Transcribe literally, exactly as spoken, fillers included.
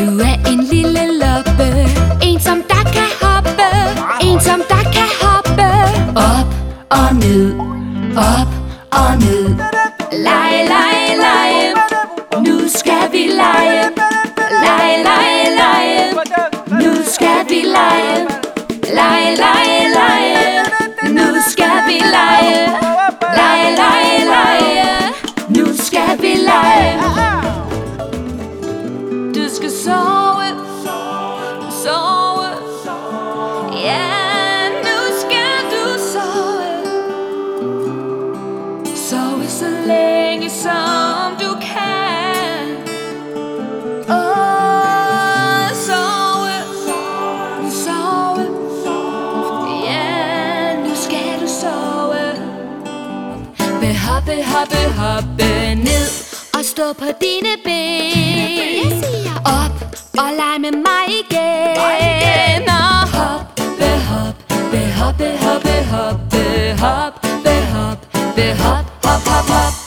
Du er en lille loppe, en som der kan hoppe, en som der kan hoppe. Op og ned, op og ned. Lege, lege, lege, nu skal vi lege. Lege, lege, lege, nu skal vi lege. Lege, lege, lege, nu skal vi lege. Lege, lege, lege, nu skal vi lege. Du skal sove, sove, ja, nu skal du sove. Sove så længe som du kan. Åh, sove, sove, ja, nu skal du sove. Hoppe, hoppe, hoppe ned og stå på dine ben. Op og leg med mig igen. Og hoppe, hoppe, hoppe, hoppe, hoppe, hoppe, hoppe, hoppe, hop, hop, hop, hop.